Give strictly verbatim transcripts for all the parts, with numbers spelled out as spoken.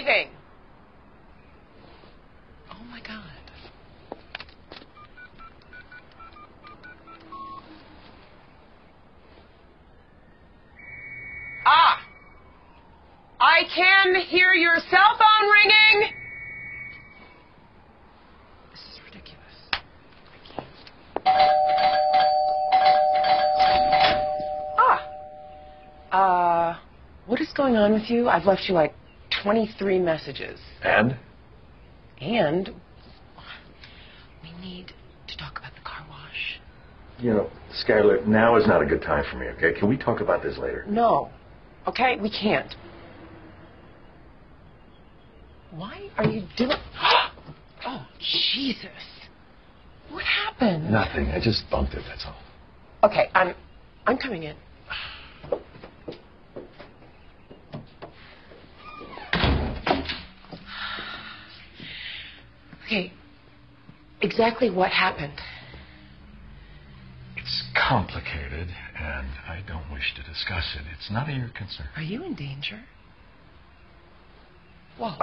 leaving. Oh, my God. Ah! I can hear your cell phone ringing. This is ridiculous. Ah. Uh, what is going on with you? I've left you like twenty-three messages. And? And we need to talk about the car wash. You know, Skylar, now is not a good time for me, okay? Can we talk about this later? No. Okay, we can't. Why are you doing... Oh, Jesus. What happened? Nothing. I just bumped it, that's all. Okay, I'm... I'm coming in. Okay. Exactly what happened? It's complicated, and I don't wish to discuss it. It's none of your concern. Are you in danger? Walt.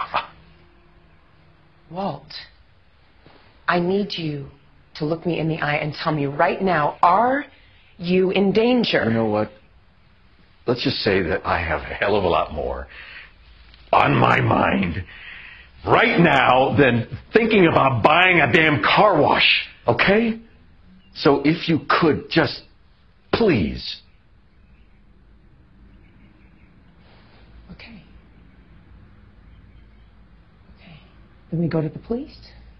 Walt. I need you to look me in the eye and tell me right now, are you in danger? You know what? Let's just say that I have a hell of a lot more on my mind right now than thinking about buying a damn car wash, okay? So if you could just, please. Okay. Okay. Then we go to the police.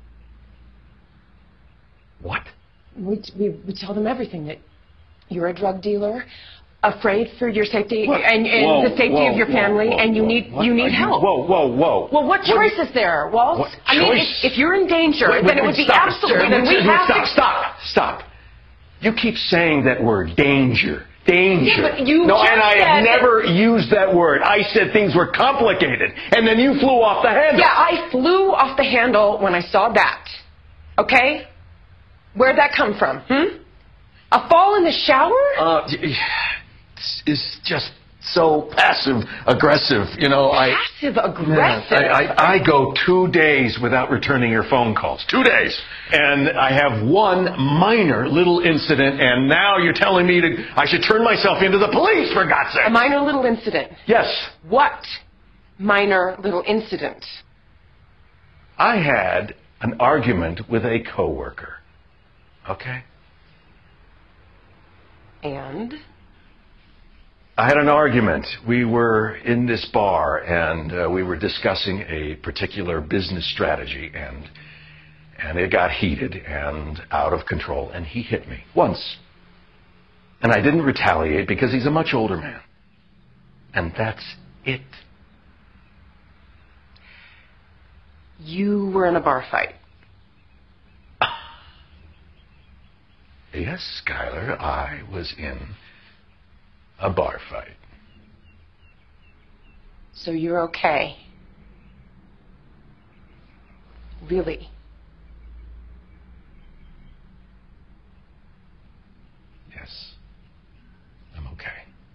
What? We, we, we tell them everything, that you're a drug dealer, afraid for your safety What? and, and Whoa, the safety whoa, of your family, whoa, whoa, and you whoa. need What you need are you- help. Whoa, whoa, whoa. Well, what What choice do you- is there, Walt? What I mean, choice? if, if you're in danger, Wait, then wait, it would wait, be stop. absolute. Wait, Then wait, we wait, have stop, to stop, stop. You keep saying that word, danger. Danger. Yeah, but you no, just and I said have that- never used that word. I said things were complicated, and then you flew off the handle. Yeah, I flew off the handle when I saw that. Okay? Where'd that come from? Hmm? A fall in the shower? Uh, this is just so passive aggressive. You know, I. Passive aggressive. I, I, I go two days without returning your phone calls. Two days. And I have one minor little incident, and now you're telling me to I should turn myself into the police, for God's sake. A minor little incident. Yes. What minor little incident? I had an argument with a coworker. Okay? And? I had an argument. We were in this bar, and uh, we were discussing a particular business strategy, and and it got heated and out of control, and he hit me once. And I didn't retaliate because he's a much older man. And that's it. You were in a bar fight. Yes, Skylar, I was in a bar fight. So you're okay. Really? Yes, I'm okay.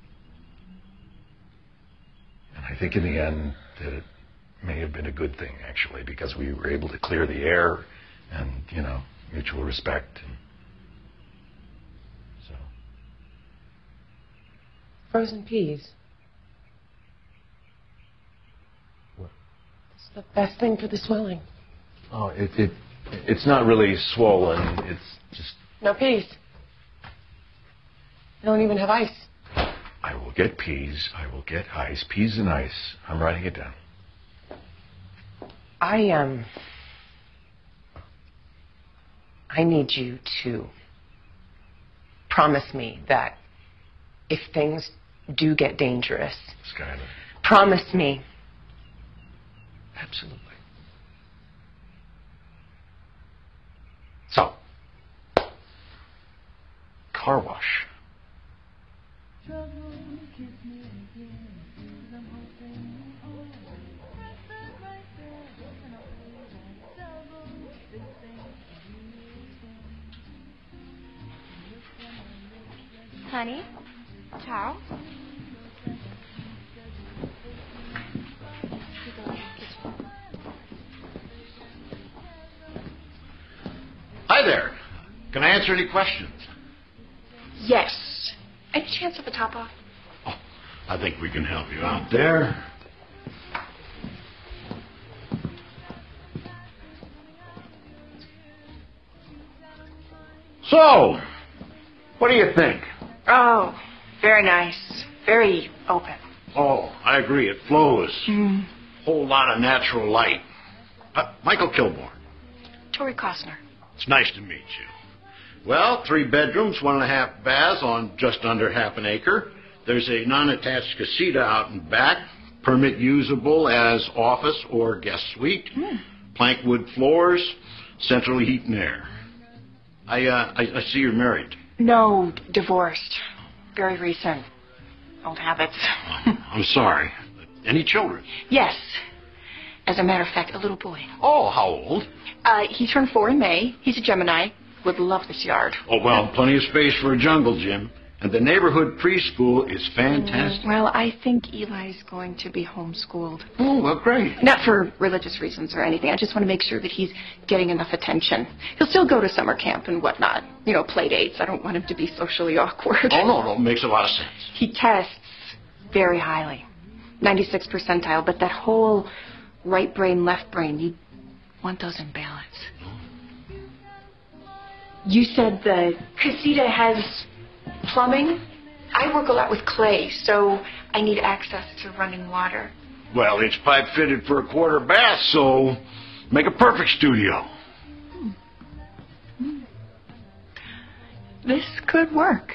And I think in the end that it may have been a good thing, actually, because we were able to clear the air and, you know, mutual respect. And so. Frozen peas. What? It's the best thing for the swelling. Oh, it, it it's not really swollen. It's just. No peas. They don't even have ice. I will get peas. I will get ice. Peas and ice. I'm writing it down. I, um... I need you to promise me that if things do get dangerous... Skylar. Promise me. Absolutely. So, car wash. Honey? Charles? Can I answer any questions? Yes. Any chance of a top off? Oh, I think we can help you out there. So, what do you think? Oh, very nice. Very open. Oh, I agree. It flows. Mm. Whole lot of natural light. Uh, Michael Kilborn. Tori Costner. It's nice to meet you. Well, three bedrooms, one and a half baths on just under half an acre. There's a non-attached casita out in back, permit usable as office or guest suite. Mm. Plank wood floors, central heat and air. I, uh, I, I see you're married. No, divorced. Very recent. Old habits. Oh, I'm sorry. Any children? Yes. As a matter of fact, a little boy. Oh, how old? Uh, he turned four in May. He's a Gemini. Would love this yard. Oh, well, plenty of space for a jungle gym. And the neighborhood preschool is fantastic. Mm, well, I think Eli's going to be homeschooled. Oh, well, great. Not for religious reasons or anything. I just want to make sure that he's getting enough attention. He'll still go to summer camp and whatnot. You know, play dates. I don't want him to be socially awkward. Oh, no, no, it makes a lot of sense. He tests very highly. ninety-six percentile, but that whole right brain, left brain, you want those in balance. You said the casita has plumbing? I work a lot with clay, so I need access to running water. Well, it's pipe fitted for a quarter bath, so make a perfect studio. Hmm. Hmm. This could work.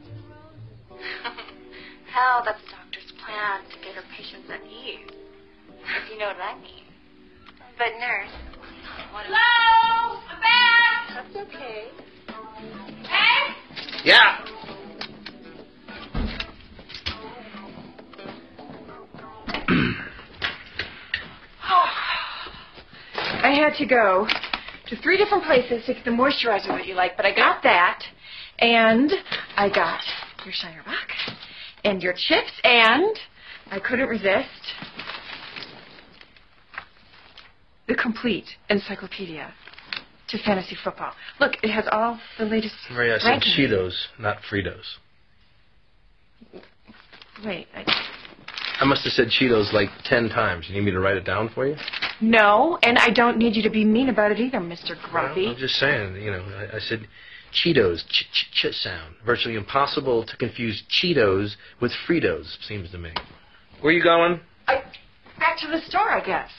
Hell, that's the doctor's plan to get her patients at ease. If you know what I mean. But nurse, what is... Hello? I'm back! That's okay. Hey? Yeah. I had to go to three different places to get the moisturizer that you like, but I got that, and I got your Shiner Rock, and your chips, and I couldn't resist the complete encyclopedia to fantasy football. Look, it has all the latest Maria, I said rankings. Cheetos, not Fritos. Wait, I... I must have said Cheetos like ten times. You need me to write it down for you? No, and I don't need you to be mean about it either, Mister Grumpy. Well, I'm just saying, you know, I, I said Cheetos, ch-ch-ch sound. Virtually impossible to confuse Cheetos with Fritos, seems to me. Where you going? I, back to the store, I guess.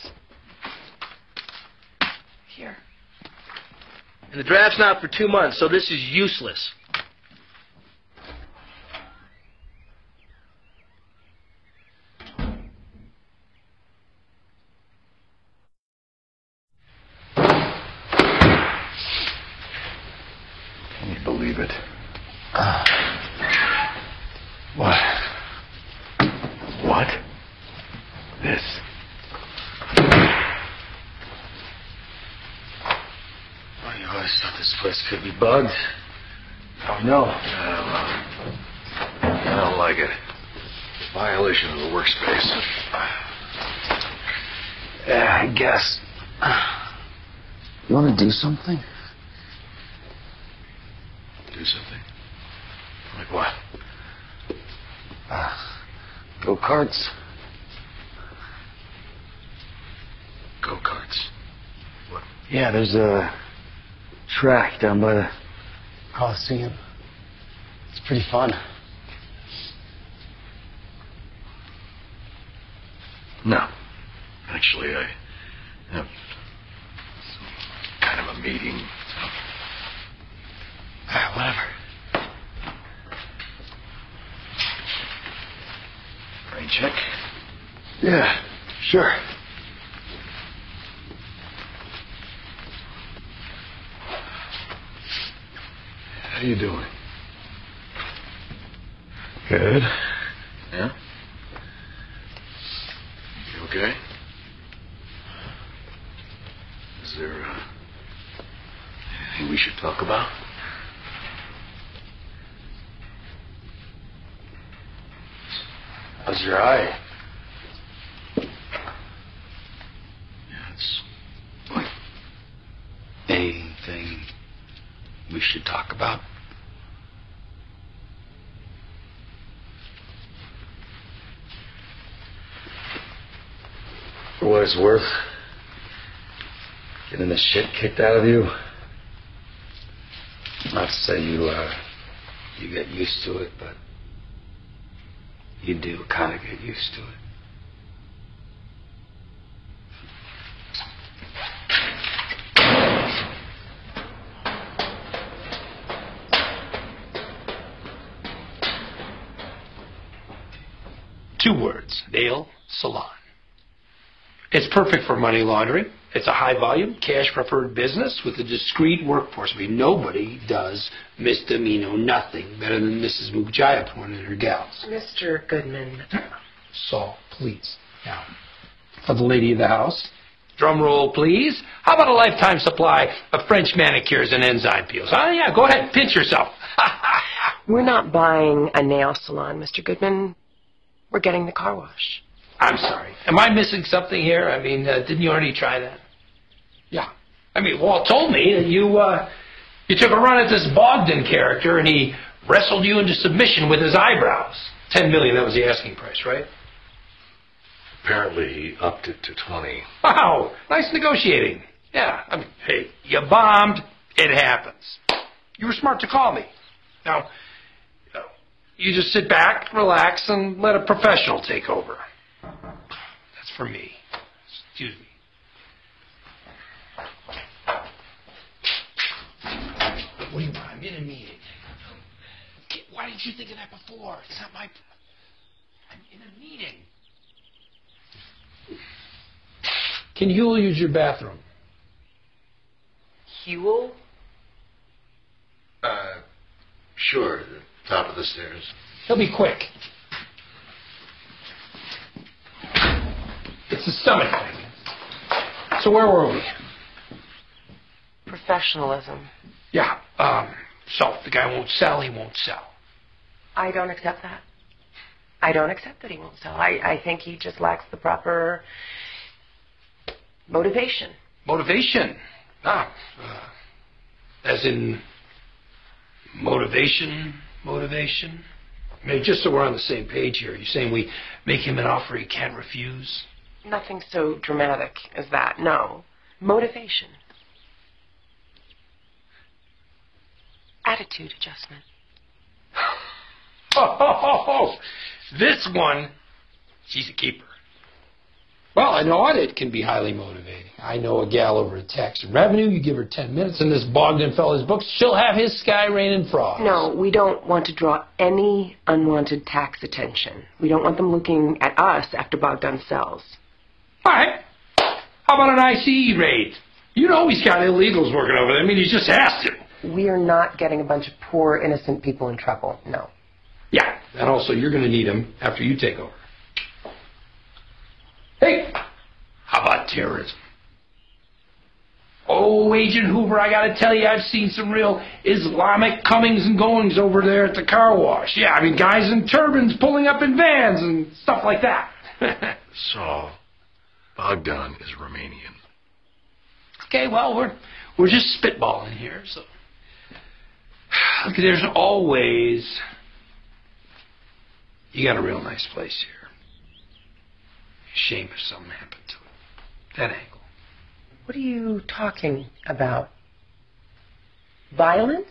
Here. And the draft's not for two months, so this is useless. Can you believe it? Uh, what? What? This. I always thought this place could be bugged. Oh, no. Uh, I don't like it. Violation of the workspace. Yeah, I guess. You want to do something? Do something? Like what? Uh, go-karts. Go-karts. What? Yeah, there's a track down by the Coliseum. It's pretty fun. No. Actually, I have kind of a meeting. So. All right, whatever. Rain check? Yeah, sure. How you doing? Good. Yeah? You okay? Is there uh, anything we should talk about? How's your eye? Yeah, it's fine. Anything we should talk about. For what it's worth, getting the shit kicked out of you. Not to say you, uh, you get used to it, but you do kind of get used to it. Two words, nail salon. It's perfect for money laundering. It's a high-volume, cash-preferred business with a discreet workforce. I mean, nobody does misdemeanor nothing better than Missus Mukjayaporn and her gals. Mister Goodman. Saul, please. Now, for the lady of the house, drum roll, please. How about a lifetime supply of French manicures and enzyme peels? Oh, yeah, go ahead, pinch yourself. We're not buying a nail salon, Mister Goodman. We're getting the car wash. I'm sorry. Am I missing something here? I mean, uh, didn't you already try that? Yeah. I mean, Walt told me that you, uh, you took a run at this Bogdan character and he wrestled you into submission with his eyebrows. Ten million, that was the asking price, right? Apparently he upped it to twenty. Wow. Nice negotiating. Yeah. I mean, hey, you bombed. It happens. You were smart to call me. Now, you just sit back, relax, and let a professional take over. That's for me. Excuse me. What do you want? I'm in a meeting. Why didn't you think of that before? It's not my... I'm in a meeting. Can Huel use your bathroom? Huel? Uh, sure. The top of the stairs. He'll be quick. It's the stomach thing. So where were we? Professionalism. Yeah. Um, so if the guy won't sell, he won't sell. I don't accept that. I don't accept that he won't sell. I, I think he just lacks the proper motivation. Motivation? Ah. Uh, as in motivation, motivation? I mean, just so we're on the same page here, you're saying we make him an offer he can't refuse? Nothing so dramatic as that, no. Motivation. Attitude adjustment. Oh, ho, ho, ho. This one, she's a keeper. Well, an audit can be highly motivating. I know a gal over at Tax and Revenue, you give her ten minutes in this Bogdan fella's books, she'll have his sky raining frogs. No, we don't want to draw any unwanted tax attention. We don't want them looking at us after Bogdan sells. All right. How about an I C E raid? You know he's got illegals working over there. I mean, he just has to. We are not getting a bunch of poor, innocent people in trouble, no. Yeah, and also you're going to need him after you take over. Hey, how about terrorism? Oh, Agent Hoover, I got to tell you, I've seen some real Islamic comings and goings over there at the car wash. Yeah, I mean, guys in turbans pulling up in vans and stuff like that. Saul, Bogdan is Romanian. Okay, well, we're we're just spitballing here, so... Look, there's always... You got a real nice place here. Shame if something happened to it. That angle. What are you talking about? Violence?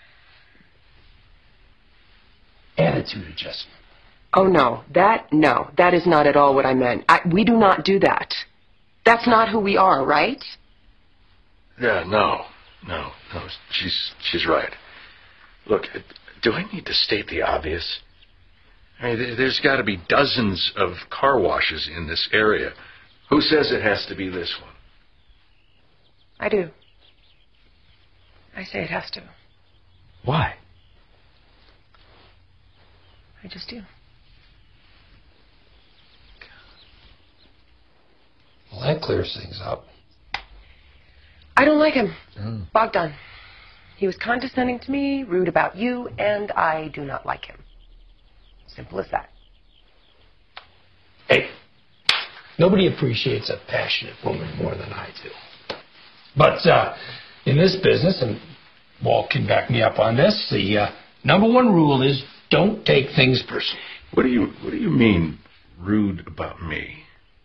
Attitude adjustment. Oh, no. That, no. That is not at all what I meant. I, we do not do that. That's not who we are, right? Yeah, no. No, no. She's, she's right. Look, do I need to state the obvious? I mean, there's got to be dozens of car washes in this area. Who says it has to be this one? I do. I say it has to. Why? I just do. Well, that clears things up. I don't like him. Mm. Bogdan. He was condescending to me, rude about you, and I do not like him. Simple as that. Hey, nobody appreciates a passionate woman more than I do. But uh, in this business, and Walt can back me up on this. The uh, number one rule is don't take things personally. What do you What do you mean, rude about me?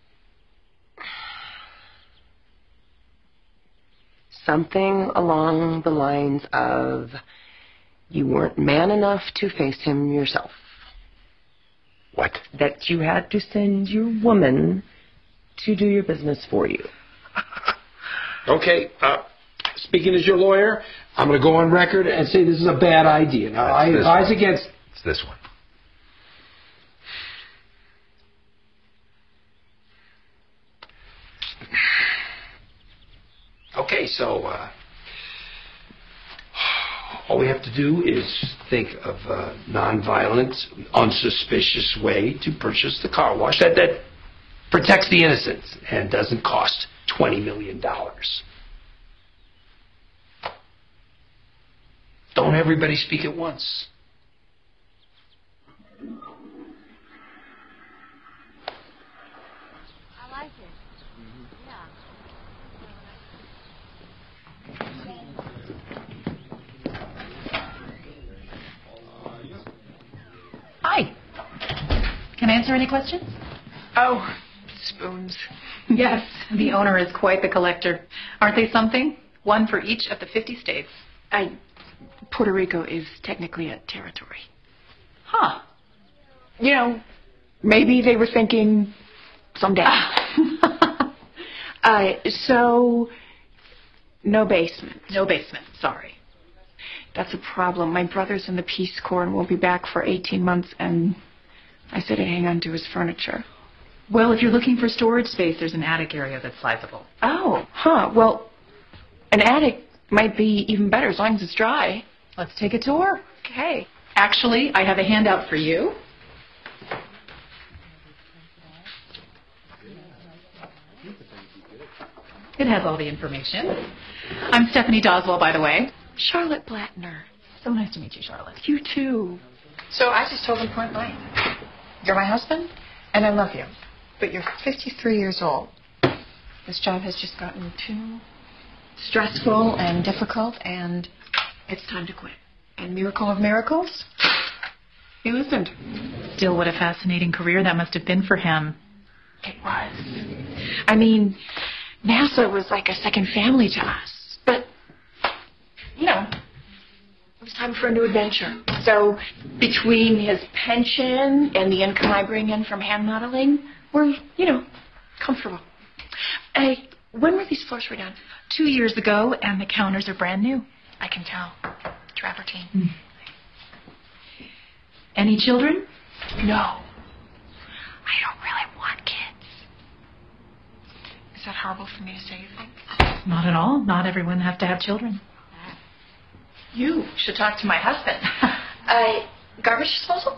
Something along the lines of you weren't man enough to face him yourself. What? That you had to send your woman to do your business for you. Okay, uh, speaking as your lawyer, I'm going to go on record and say this is a bad idea. Now, That's I this advise one. against... It's this one. Okay, so uh, all we have to do is think of a nonviolent, unsuspicious way to purchase the car wash that, that protects the innocent and doesn't cost twenty million dollars. Don't everybody speak at once. I like it. Yeah. Hi. Can I answer any questions? Oh, spoons. Yes, the owner is quite the collector. Aren't they something? One for each of the fifty states. I, Puerto Rico is technically a territory. Huh. You know, maybe they were thinking someday. uh, so, no basement. No basement, sorry. That's a problem. My brother's in the Peace Corps and won't be back for eighteen months, and I said I'd hang on to his furniture. Well, if you're looking for storage space, there's an attic area that's sizable. Oh, huh. Well, an attic might be even better as long as it's dry. Let's take a tour. Okay. Actually, I have a handout for you. It has all the information. I'm Stephanie Doswell, by the way. Charlotte Blattner. So nice to meet you, Charlotte. You too. So I just told him point blank, you're my husband, and I love you, but you're fifty-three years old. This job has just gotten too stressful and difficult, and it's time to quit. And miracle of miracles, he listened. Still, what a fascinating career that must have been for him. It was. I mean, NASA was like a second family to us. But, you know, it was time for a new adventure. So between his pension and the income I bring in from hand modeling, we're, you know, comfortable. Hey, when were these floors redone? Two years ago, and the counters are brand new. I can tell. Travertine. Mm. Any children? No. I don't really want kids. Is that horrible for me to say, you think? Not at all. Not everyone has to have children. You should talk to my husband. uh, garbage disposal?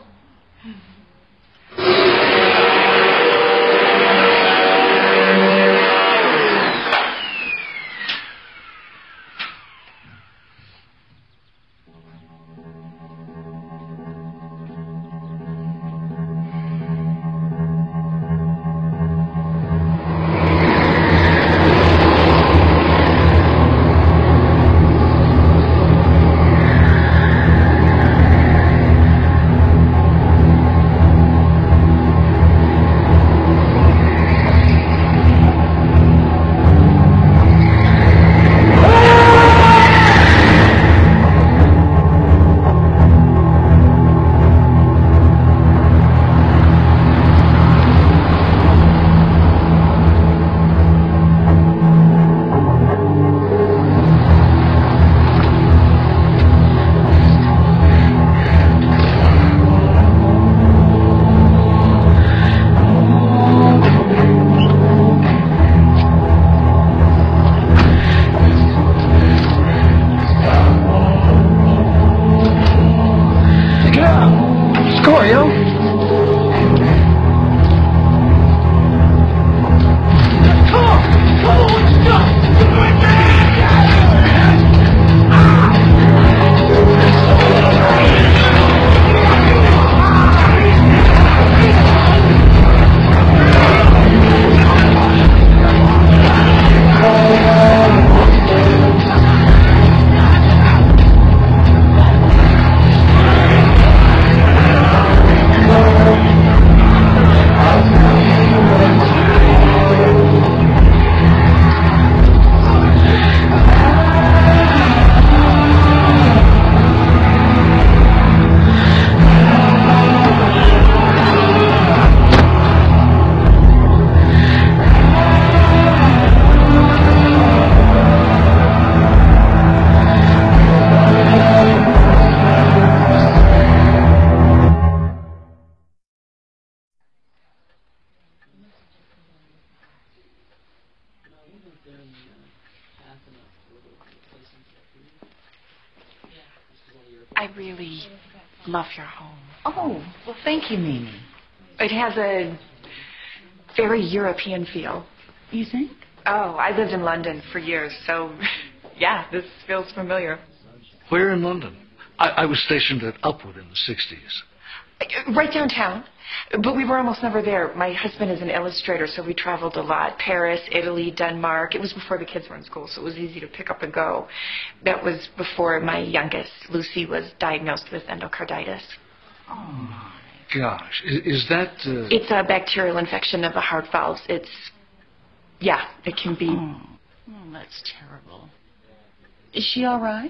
I really love your home. Oh, well, thank you, Mimi. It has a very European feel. You think? Oh, I lived in London for years, so yeah, this feels familiar. Where in London? I, I was stationed at Upwood in the sixties. Right downtown. But we were almost never there. My husband is an illustrator, so we traveled a lot. Paris, Italy, Denmark. It was before the kids were in school, so it was easy to pick up and go. That was before my youngest, Lucy, was diagnosed with endocarditis. Oh, my gosh. Is, is that... Uh... It's a bacterial infection of the heart valves. It's... Yeah, it can be... Oh, oh that's terrible. Is she all right?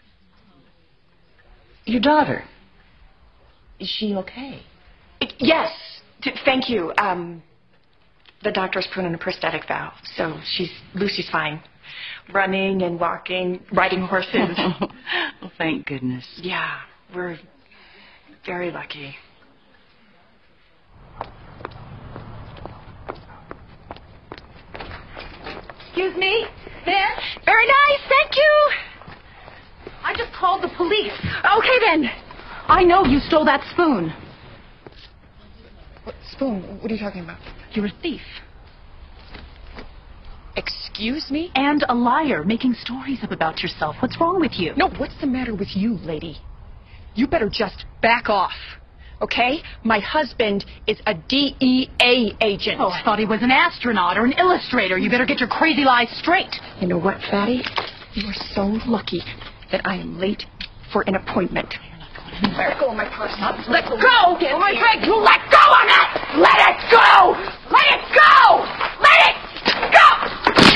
Your daughter, is she okay? Yes, T- thank you. Um, the doctors put in a prosthetic valve, so she's Lucy's fine. Running and walking, riding horses. Well, thank goodness. Yeah, we're very lucky. Excuse me, Ben? Very nice, thank you. I just called the police. Okay, then. I know you stole that spoon. What spoon? What are you talking about? You're a thief. Excuse me? And a liar, making stories up about yourself. What's wrong with you? No, what's the matter with you, lady? You better just back off, okay? My husband is a D E A agent. Oh, I thought he was an astronaut or an illustrator. You better get your crazy lies straight. You know what, Fatty? You are so lucky that I am late for an appointment. Let go of my purse. Let go! Oh, my Greg, you let go of it! Let it go! Let it go! Let it go!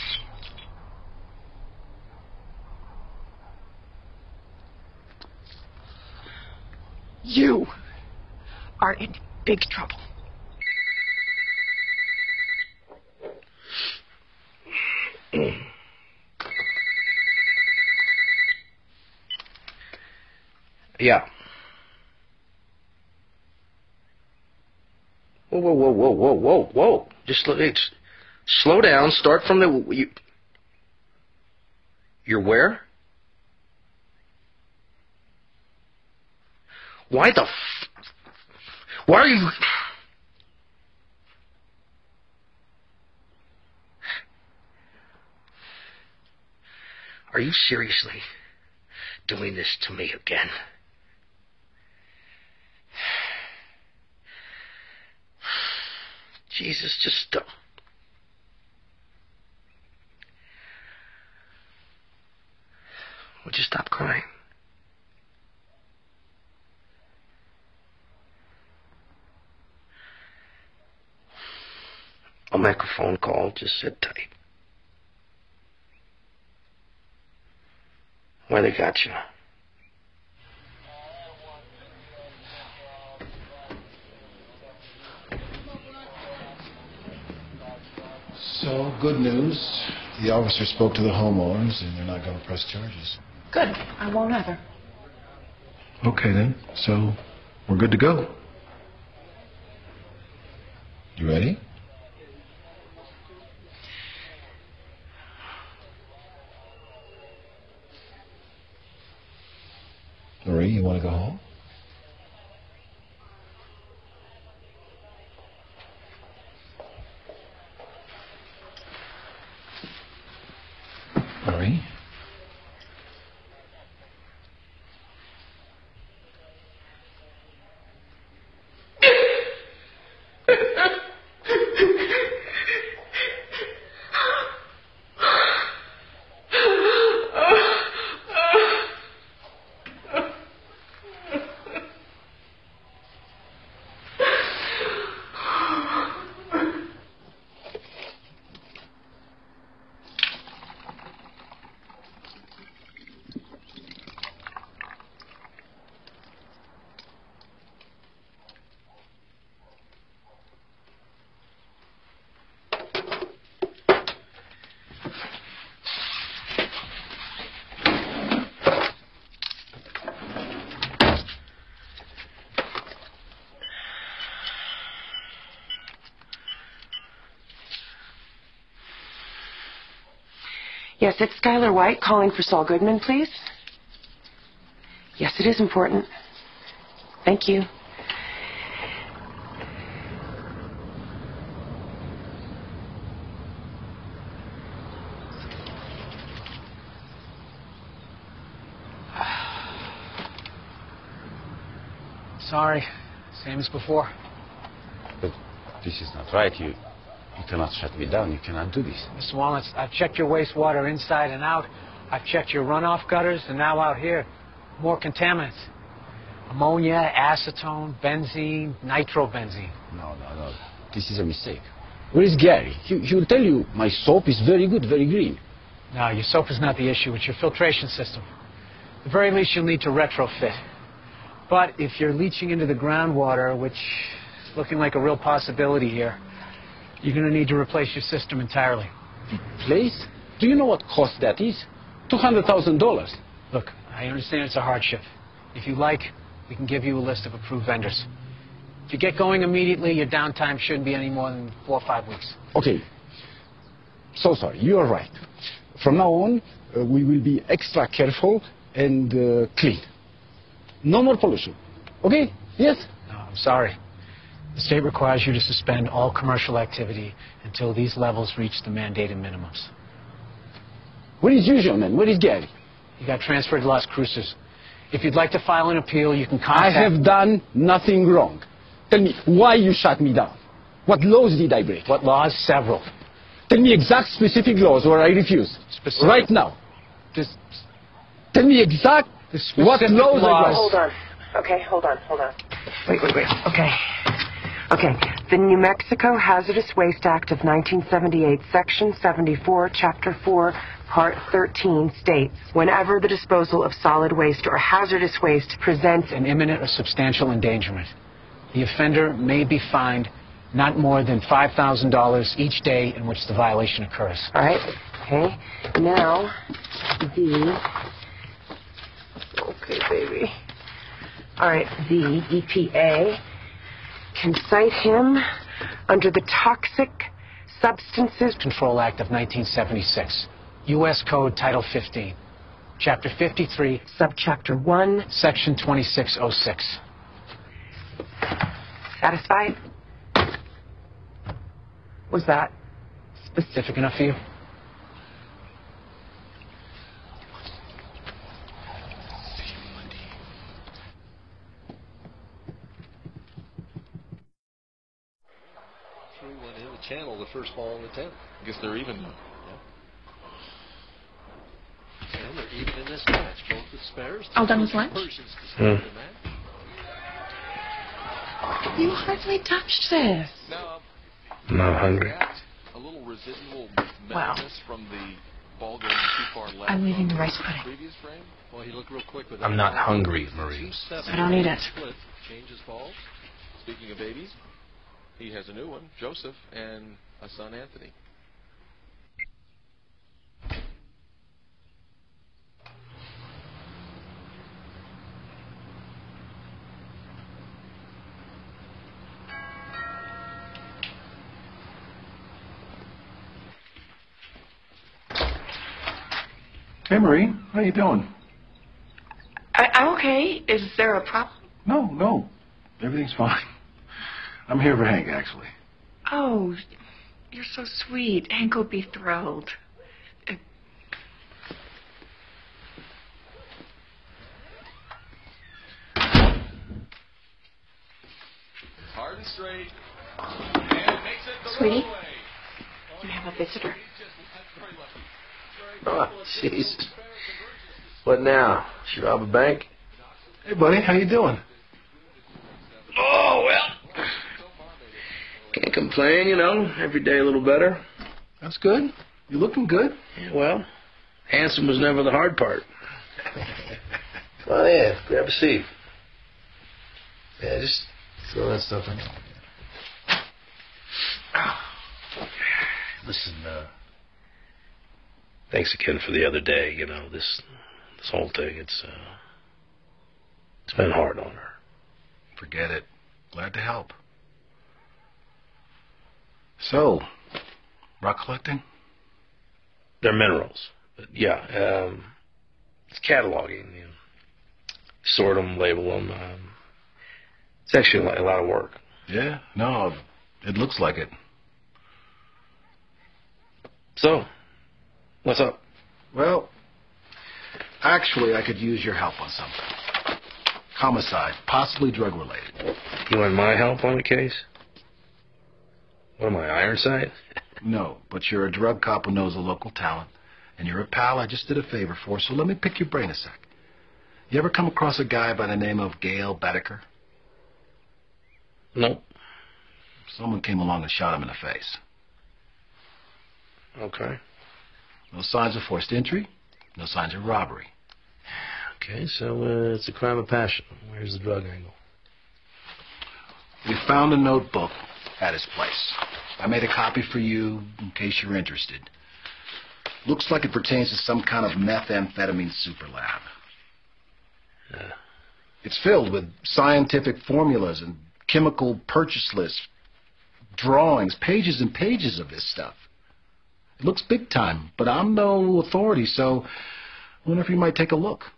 You are in big trouble. Yeah. Whoa, whoa, whoa, whoa, whoa, whoa, whoa. Just slow, it's, slow down. Start from the... You, you're where? Why the... F- why are you... Are you seriously doing this to me again? Jesus, just stop. Would you stop crying? I'll make a phone call. Just sit tight. Where they got you? So, good news. The officer spoke to the homeowners, and they're not going to press charges. Good. I won't either. Okay, then. So, we're good to go. You ready? Marie, you want to go home? Marie? Yes, it's Skylar White calling for Saul Goodman, please. Yes, it is important. Thank you. Sorry. Same as before. But this is not right. You, you cannot shut me down. You cannot do this. Mister Walnuts, I've checked your wastewater inside and out. I've checked your runoff gutters, and now out here, more contaminants. Ammonia, acetone, benzene, nitrobenzene. No, no, no. This is a mistake. Where is Gary? He, he will tell you my soap is very good, very green. No, your soap is not the issue. It's your filtration system. At the very least, you'll need to retrofit. But if you're leaching into the groundwater, which is looking like a real possibility here, you're going to need to replace your system entirely. Replace? Do you know what cost that is? two hundred thousand dollars. Look, I understand it's a hardship. If you like, we can give you a list of approved vendors. If you get going immediately, your downtime shouldn't be any more than four or five weeks. Okay. So sorry, you are right. From now on, uh, we will be extra careful and uh, clean. No more pollution. Okay? Yes? No, I'm sorry. The state requires you to suspend all commercial activity until these levels reach the mandated minimums. Where is Usual Man? Where is Gary? You got transferred to Las Cruces. If you'd like to file an appeal, you can contact... I have done nothing wrong. Tell me why you shut me down. What laws did I break? What laws? Several. Tell me exact specific laws or I refuse. Specific. Right now. Just tell me exact what laws I broke. Hold on. Okay, hold on, hold on. Wait, wait, wait. Okay. Okay. The New Mexico Hazardous Waste Act of nineteen seventy-eight, Section seventy-four, Chapter four, Part thirteen states, whenever the disposal of solid waste or hazardous waste presents an imminent or substantial endangerment, the offender may be fined not more than five thousand dollars each day in which the violation occurs. All right. Okay. Now, the... Okay, baby. All right, the E P A can cite him under the Toxic Substances Control Act of nineteen seventy-six, U S Code Title fifteen, Chapter fifty-three, Subchapter one, Section twenty-six oh six. Satisfied? Was that specific enough for you? Channel the first ball in the tenth. I guess they're even now. Yeah. And they're even in this match. Both the spares. All done with lunch? Hmm. You hardly touched this. No, I'm not hungry. A little residual Wow. from the ball going too far left. I'm leaving the rice pudding. Previous frame. Well, he looked real quick with I'm not hungry, Marie. I don't eat it. Changes balls. Speaking of babies. He has a new one, Joseph, and a son, Anthony. Hey, Marie, how you doing? I, I'm okay. Is there a problem? No, no. Everything's fine. I'm here for Hank, actually. Oh, you're so sweet. Hank will be thrilled. Uh, Hard and straight. And makes it the Sweetie, roll away. you have a visitor. Oh, Jesus. What now? She rob a bank? Hey, buddy, how you doing? Oh, well. Can't complain, you know. Every day a little better. That's good. You're looking good. Yeah, well, handsome was never the hard part. Oh, yeah. Grab a seat. Yeah, just throw that stuff in. Listen, uh... thanks again for the other day, you know, this this whole thing, it's, uh... it's been hard on her. Forget it. Glad to help. So, rock collecting? They're minerals. But yeah, um, it's cataloging. You know, sort them, label them. Um, it's actually a lot, a lot of work. Yeah, no, it looks like it. So, what's up? Well, actually, I could use your help on something. Homicide, possibly drug-related. You want my help on the case? What am I, Ironside? No, but you're a drug cop who knows a local talent, and you're a pal I just did a favor for, so let me pick your brain a sec. You ever come across a guy by the name of Gail Bedecker? Nope. Someone came along and shot him in the face. Okay. No signs of forced entry, no signs of robbery. Okay, so uh, it's a crime of passion. Where's the drug angle? We found a notebook at his place. I made a copy for you in case you're interested. Looks like it pertains to some kind of methamphetamine super lab. Yeah. It's filled with scientific formulas and chemical purchase lists, drawings, pages and pages of this stuff. It looks big time, but I'm no authority, so I wonder if you might take a look.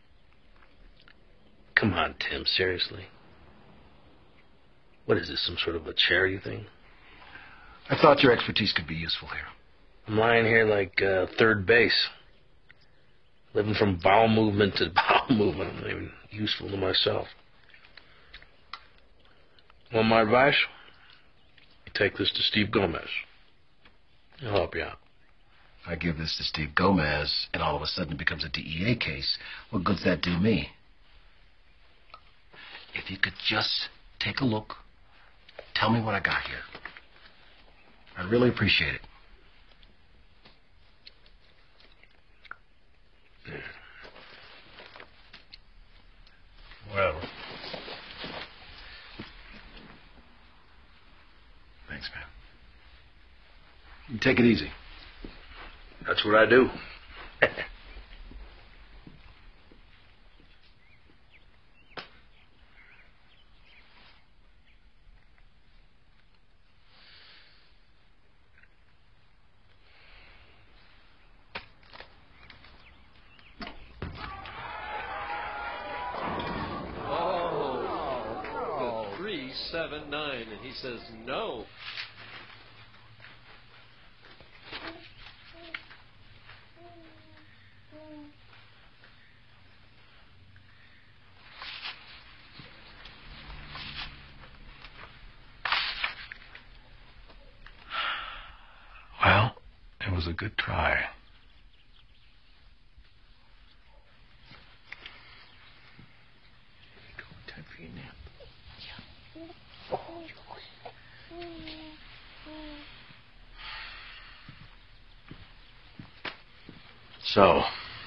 Come on, Tim, seriously. What is this, some sort of a charity thing? I thought your expertise could be useful here. I'm lying here like uh, third base. Living from bowel movement to bowel movement. I'm not even useful to myself. Want my advice? You take this to Steve Gomez. He'll help you out. I give this to Steve Gomez, and all of a sudden it becomes a D E A case. What good's that do me? If you could just take a look, tell me what I got here. I'd really appreciate it. Whatever. Thanks, man. You take it easy. That's what I do. seven nine, and he says no. Well, it was a good try. Time for your nap. So,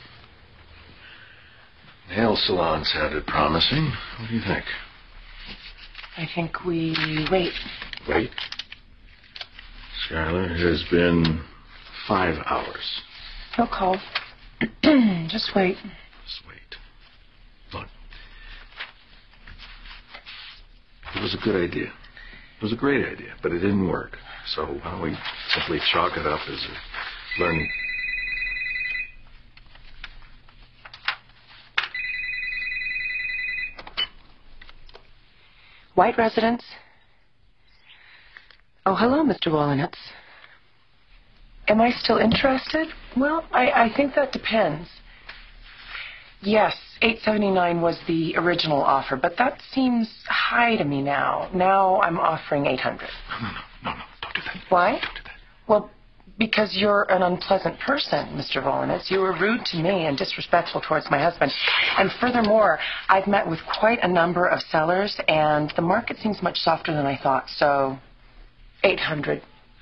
nail salon sounded promising. What do you think? I think we wait. Wait. Skylar, it has been five hours. No call. Just wait. Just wait. Look. It was a good idea. It was a great idea, but it didn't work. So why don't we simply chalk it up as a learning. White residence. Oh, hello, Mister Wollenitz. Am I still interested? Well, I, I think that depends. Yes, eight seventy-nine was the original offer, but that seems high to me now. Now I'm offering eight hundred. No, no, no, no, no, don't do that. Why? Don't do that. Well, because you're an unpleasant person, Mister Wollenitz. You were rude to me and disrespectful towards my husband. And furthermore, I've met with quite a number of sellers, and the market seems much softer than I thought. So, eight hundred.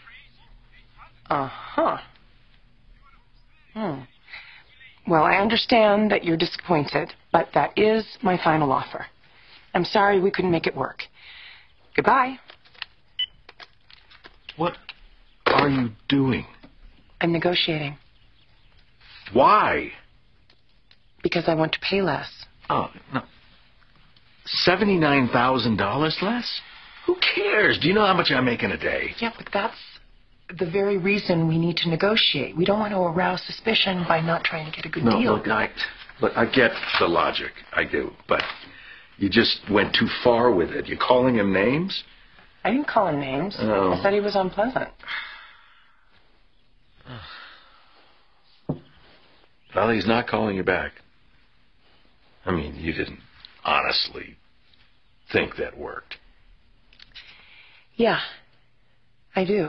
Uh-huh. Hmm. Well, I understand that you're disappointed, but that is my final offer. I'm sorry we couldn't make it work. Goodbye. What are you doing? I'm negotiating. Why? Because I want to pay less. Oh, no. seventy-nine thousand dollars less? Who cares? Do you know how much I make in a day? Yeah, but that's the very reason we need to negotiate. We don't want to arouse suspicion by not trying to get a good No, deal. look, I, look, I get the logic. I do. But you just went too far with it. You're calling him names? I didn't call him names. Oh. I said he was unpleasant. Well, he's not calling you back. I mean, you didn't honestly think that worked. Yeah, I do.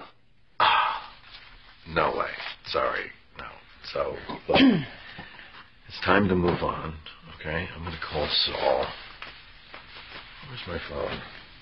No way. Sorry. No. So, look, it's time to move on, okay? I'm going to call Saul. Where's my phone?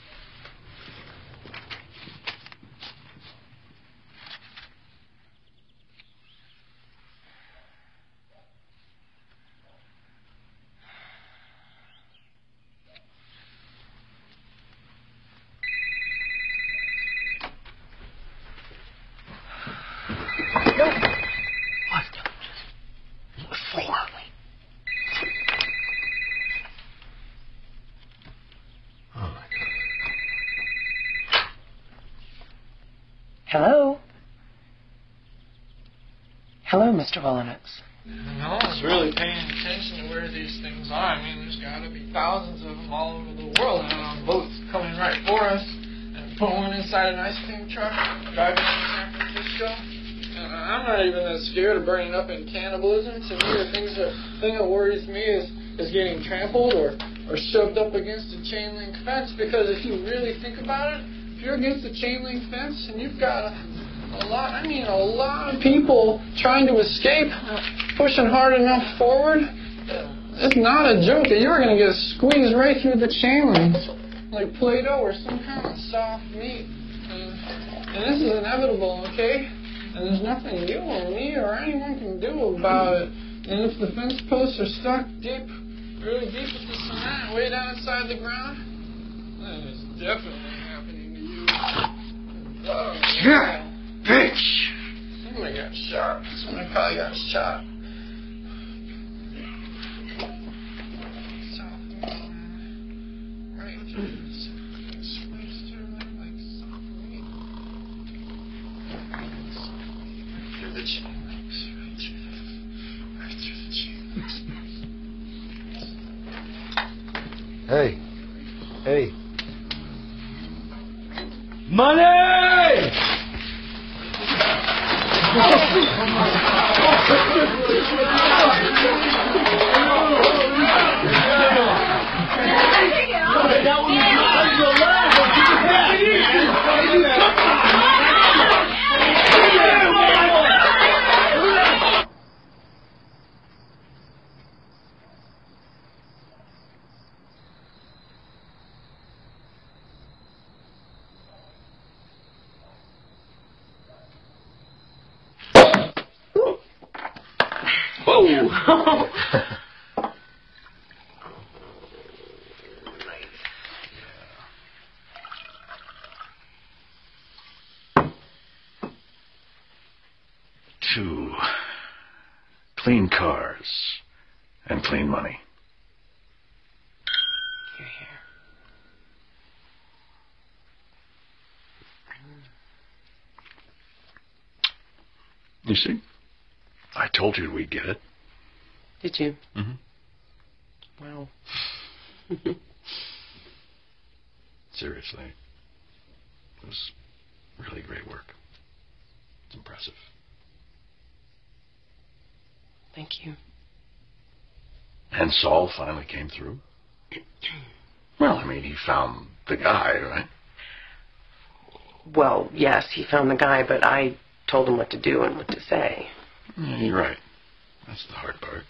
Hello? Hello, Mister Wolinitz. No one's really paying attention to where these things are. I mean, there's got to be thousands of them all over the world, and on boats coming right for us, and put one inside an ice cream truck, driving to San Francisco. And I'm not even that scared of burning up in cannibalism. To me, the things that, thing that worries me is, is getting trampled or, or shoved up against a chain link fence, because if you really think about it, if you're against a chain link fence and you've got a, a lot, I mean a lot of people trying to escape, pushing hard enough forward, it's not a joke that you're going to get squeezed right through the chain link like Play-Doh or some kind of soft meat. And, and this is inevitable, okay? And there's nothing you or me or anyone can do about it. And if the fence posts are stuck deep, really deep with the cement, way down inside the ground, then it's definitely happening to you. Oh, Yeah, bitch! Somebody got shot. Somebody probably got shot. Right through this. Squeeze through there like soft meat. Right through the chain links. Right through the, right through the chain links. Hey. Hey. Money! Whoa! Two clean cars and clean money. You're here. You see? I told you we'd get it. Did you? Mm-hmm. Wow. Seriously. It was really great work. It's impressive. Thank you. And Saul finally came through? Well, I mean, he found the guy, right? Well, yes, he found the guy, but I told him what to do and what to say. Yeah, you're right. That's the hard part.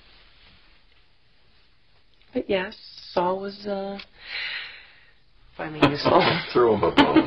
But yes, Saul was uh, finally useful. Threw him a bone.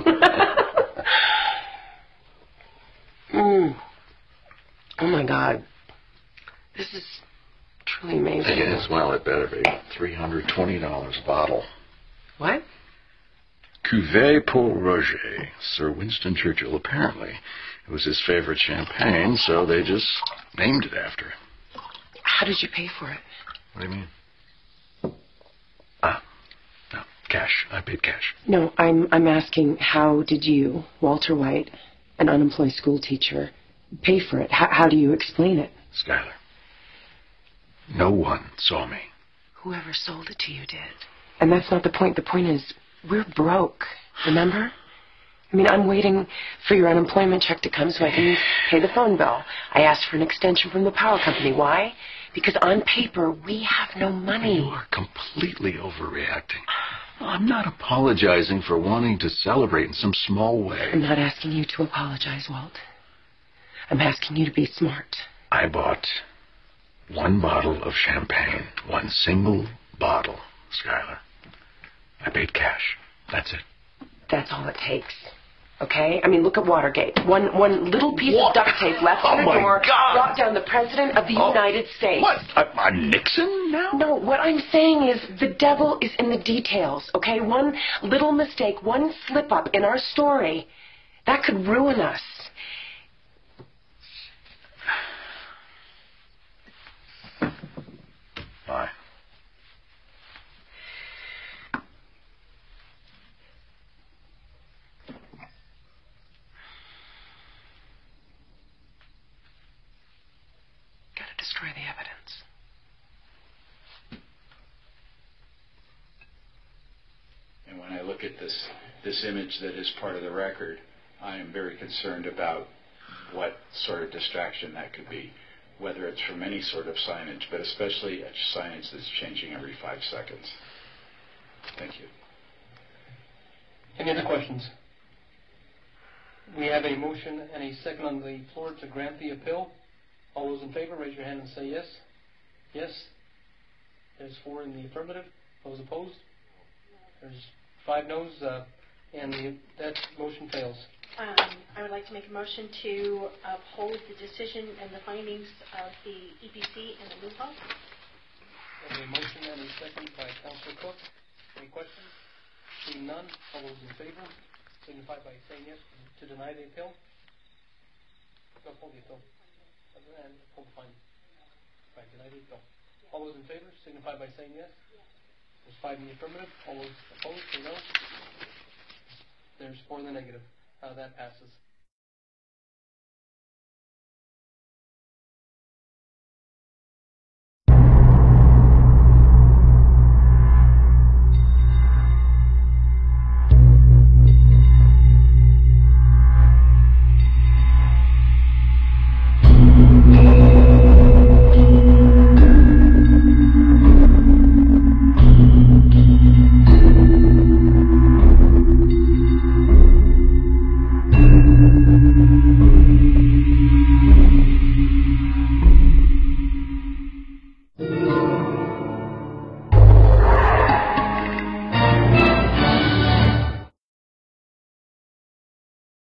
mm. Oh my God. This is truly amazing. It is. Well, it better be. three hundred twenty dollars a bottle. What? Cuvée pour Roger. Sir Winston Churchill, apparently. It was his favorite champagne, so they just named it after him. How did you pay for it? What do you mean? Ah, no, cash. I paid cash. No, I'm I'm asking, how did you, Walter White, an unemployed school teacher, pay for it? How, how do you explain it? Skylar, no one saw me. Whoever sold it to you did. And that's not the point. The point is, we're broke, remember? I mean, I'm waiting for your unemployment check to come so I can pay the phone bill. I asked for an extension from the power company. Why? Because on paper, we have no money. You are completely overreacting. I'm not apologizing for wanting to celebrate in some small way. I'm not asking you to apologize, Walt. I'm asking you to be smart. I bought one bottle of champagne. One single bottle, Skylar. I paid cash. That's it. That's all it takes. Okay? I mean, look at Watergate. One one little piece What? of duct tape left Oh on the my door God. brought down the President of the Oh, United States. What? I, I'm Nixon now? No, what I'm saying is the devil is in the details, okay? One little mistake, one slip-up in our story, that could ruin us. Fine. Gotta destroy the evidence. And when I look at this this image that is part of the record, I am very concerned about what sort of distraction that could be, whether it's from any sort of signage, but especially a signage that's changing every five seconds. Thank you. Any other questions? We have a motion and a second on the floor to grant the appeal. All those in favor, raise your hand and say yes. Yes. There's four in the affirmative. Those opposed? There's five noes, uh, and the, that motion fails. Um, I would like to make a motion to uphold the decision and the findings of the E P C and the Lupo. We have a motion and a second by Councilor Cook. Any questions? Seeing none, all those in favor signify by saying yes to deny the appeal. No, hold the appeal. And hold the finding. Right, deny the appeal. All those in favor signify by saying yes. There's five in the affirmative. All those opposed say no. There's four in the negative. Uh, that passes.